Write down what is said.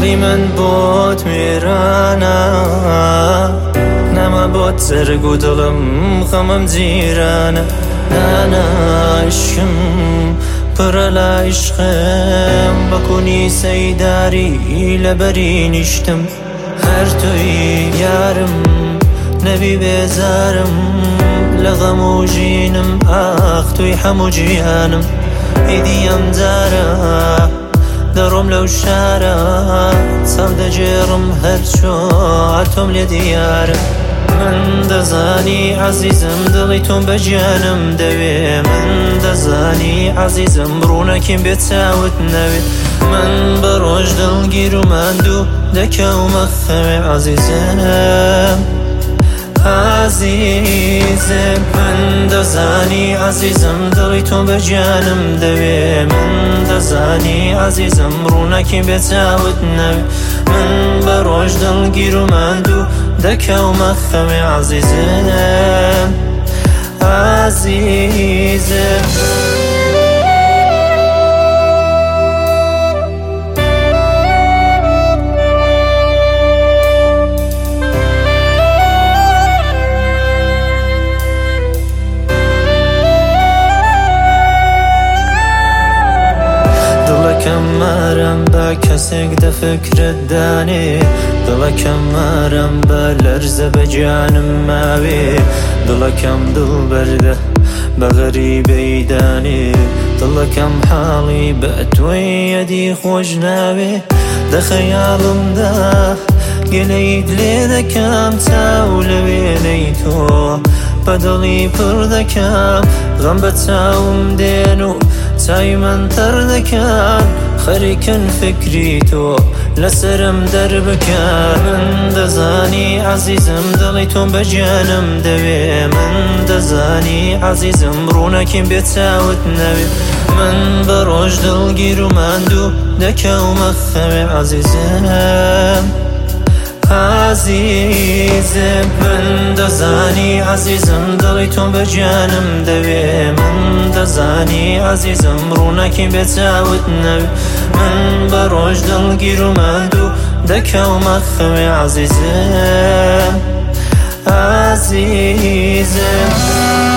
دڵی من بۆت وێرانە نەما بۆت زەرگ و دڵم خەمم جیرانە نانا عشقم پڕە لە عیشقم بەکوونی سەیداری لەبەری نیشتم هەر تۆی یارم نەبی بێزارم لە غەم و ژینم ئاخ تۆی هەموو جیهانم ئیدی ئەم جارە دەڕۆم لەو شارە چەم دەجێڕم هەرچۆ تۆم لێ دیارە من دەزانی عەزیزم دڵی تۆم بە گیانم دەوێ من دەزانی عەزیزم ڕوونەکیم بێت چاوت نەوێت من بە ڕۆژ دڵگیر و ماندوو دەکەومە خەوێ عەزیزم عزیزم من دەزانی عەزیزم دڵی تۆم بە گیانم دەوێ من دەزانی عەزیزم ڕوونەکیم بێت چاوت نەوێ من بە ڕۆژ دڵگیر و ماندوو دەکەومە خەوێ عەزیزم عەزیزم دڵەکەم مارەم بە کەسێک دەفکرت دانێ دڵەکەم مارەم بە لەرزە بە گیانم ماوێ دڵەکەم دڵ بەردە بە غەریبەی دانێ دڵەکەم حاڵی بە تۆی یەدی خۆش ناوێ دەخەیاڵمدا گەلەیت لێ دەکەم چاو لە وێنەی تۆ بە دڵی پڕ دەکەم غەم بە چاوم دێن و چای من تەر دەکەن خەریکن فکری تۆ لەسرم دەربکەن من دەزانی عەزیزم دڵی تۆم بە گیانم دەوێ من دەزانی عەزیزم ڕوونەکیم بێت چاوت نەوێ من بە ڕۆژ دڵگیر و ماندوو دەکەومە خەوێ عەزیزم عزیزم من دەزانی عەزیزم دڵی تۆم بە گیانم دەوێ من دەزانی عەزیزم ڕوونەکیم بێت چاوت نەوێ من بە ڕۆژ دڵگیر و ماندوو دەکەومە خەوێ عەزیزم عەزیزم